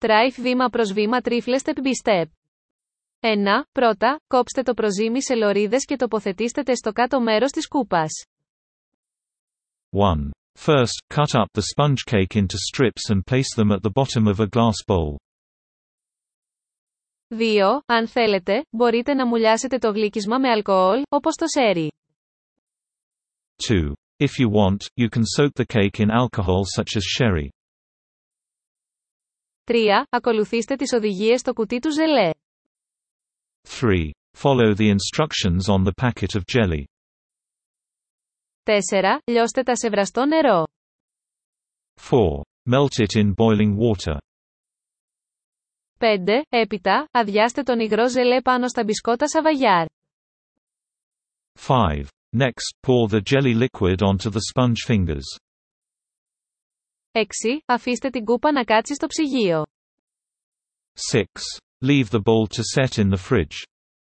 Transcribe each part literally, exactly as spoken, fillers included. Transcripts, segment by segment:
Στράιφ βήμα προς βήμα τρίφλε step by step. ένα. Πρώτα, κόψτε το προζύμι σε λωρίδες και τοποθετήστε τε στο κάτω μέρος της κούπας. one. First, cut up the sponge cake into strips and place them at the bottom of a glass bowl. δύο. Αν θέλετε, μπορείτε να μουλιάσετε το γλύκισμα με αλκοόλ, όπως το σέρι. two. If you want, you can soak the cake in alcohol such as sherry. τρία. Ακολουθήστε τις οδηγίες στο κουτί του ζελέ. three. Follow the instructions on the packet of jelly. τέσσερα. Λιώστε τα σε βραστό νερό. four. Melt it in boiling water. πέντε. Έπειτα, αδειάστε τον υγρό ζελέ πάνω στα μπισκότα σαβαγιάρ. five. Next, pour the jelly liquid onto the sponge fingers. έξι. Αφήστε την κούπα να κάτσει στο ψυγείο. six. Leave the bowl to set in the fridge.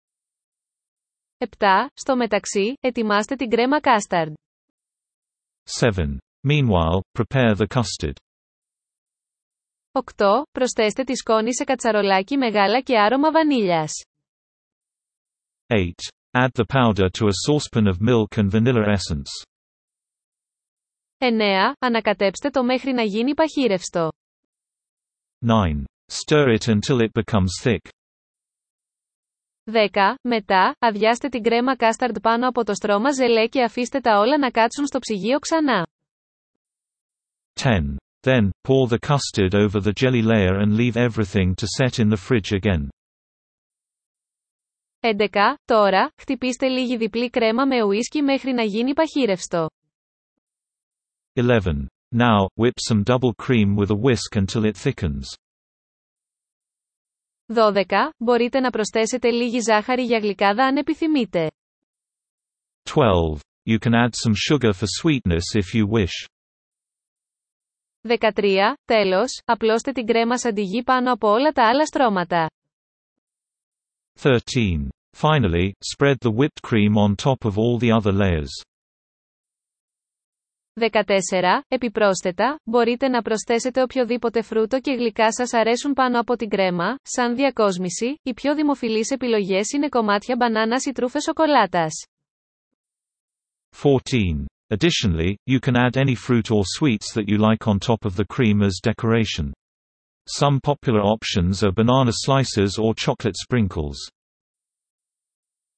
επτά. Στο μεταξύ, ετοιμάστε την κρέμα κάσταρντ. seven. Meanwhile, prepare the custard. οκτώ. Προσθέστε τη σκόνη σε κατσαρολάκι με γάλα και άρωμα βανίλιας. eight. Add the powder to a saucepan of milk and vanilla essence. εννέα. Ανακατέψτε το μέχρι να γίνει παχύρευστο. nine. Stir it until it becomes thick. δέκα. Μετά, αδειάστε την κρέμα κάσταρντ πάνω από το στρώμα ζελέ και αφήστε τα όλα να κάτσουν στο ψυγείο ξανά. ten. Then, pour the custard over the jelly layer and leave everything to set in the fridge again. έντεκα. Τώρα, χτυπήστε λίγη διπλή κρέμα με ουίσκι μέχρι να γίνει παχύρευστο. eleven. Now, whip some double cream with a whisk until it thickens. δώδεκα. Μπορείτε να προσθέσετε λίγη ζάχαρη για γλυκάδα αν επιθυμείτε. twelve. You can add some sugar for sweetness if you wish. δεκατρία. Τέλος, απλώστε την κρέμα σαντιγί πάνω από όλα τα άλλα στρώματα. thirteen. Finally, spread the whipped cream on top of all the other layers. δεκατέσσερα. Επιπρόσθετα, μπορείτε να προσθέσετε οποιοδήποτε φρούτο και γλυκά σας αρέσουν πάνω από την κρέμα. Σαν διακόσμηση, οι πιο δημοφιλείς επιλογές είναι κομμάτια μπανάνας ή τρούφες σοκολάτας. fourteen. Additionally, you can add any fruit or sweets that you like on top of the cream as decoration. Some popular options are banana slices or chocolate sprinkles.